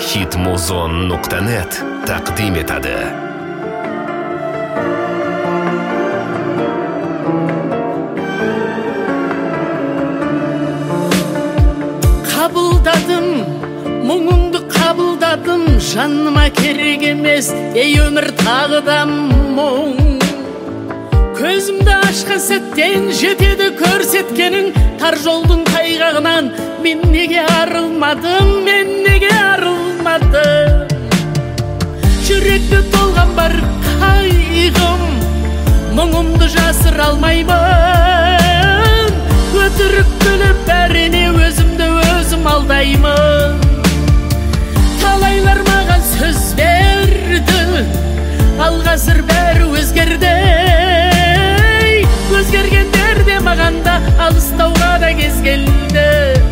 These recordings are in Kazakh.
hitmuzon.net taqdim etadi. Қабылдадым, мұңыңды қабылдадым, жаныма керек емес, ей өмір тағы да мұң. Көзімді ашқан сәттен жетеді көрсеткенің, тар жолдың тайғағынан мен неге арылмадым, мен неге арылмадым. Жүректе толған бар қайғым, мұңымды жасыра алмаймын. Өтірік күліп бәріне өзімді өзім алдаймын. Талайлар маған сөз берді, ал қазір бәрі өзгерді. Өзгергендер де маған да алыстауға да кез келді.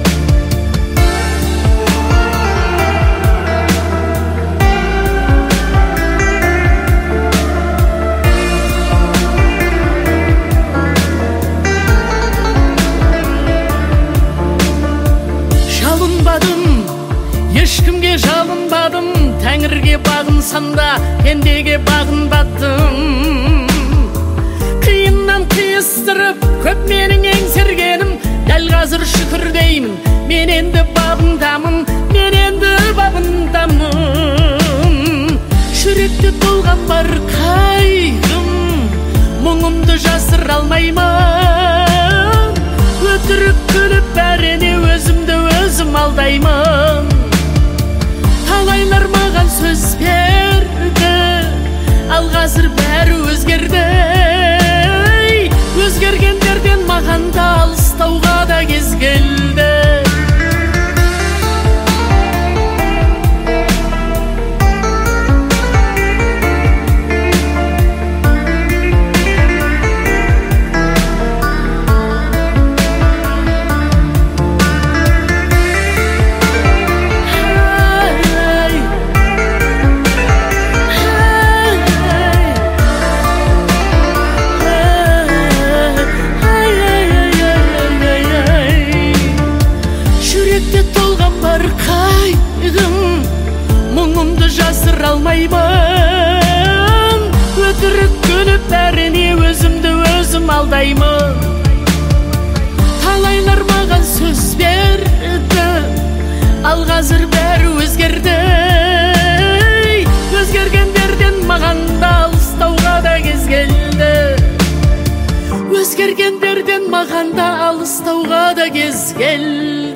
Жалынбадым, ешкімге жалынбадым, Тәңірге бағынсам да пендеге бағынбадым. Қиыннан қиыстырып көп менің еңсергенім, дәл қазір шүкір деймін, мен енді бабындамын, мен енді бабындамын. Жүректе толған бар қайғым, мұңымды жасыра алмаймын. Өтірік күліп бәріне өзімді өзім алдаймын. Талайлар маған сөз берді, ал қазір бәрі өзгерді. Өзгергендерден маған да алыстауға да кез келді. Мұңымды жасыра алмаймын. Өтірік күліп бәріне өзімді өзім алдаймын. Талайлар маған сөз берді, ал қазір бәрі өзгерді. Өзгергендерден маған да алыстауға да кез келді. Өзгергендерден маған да алыстауға да кез келді.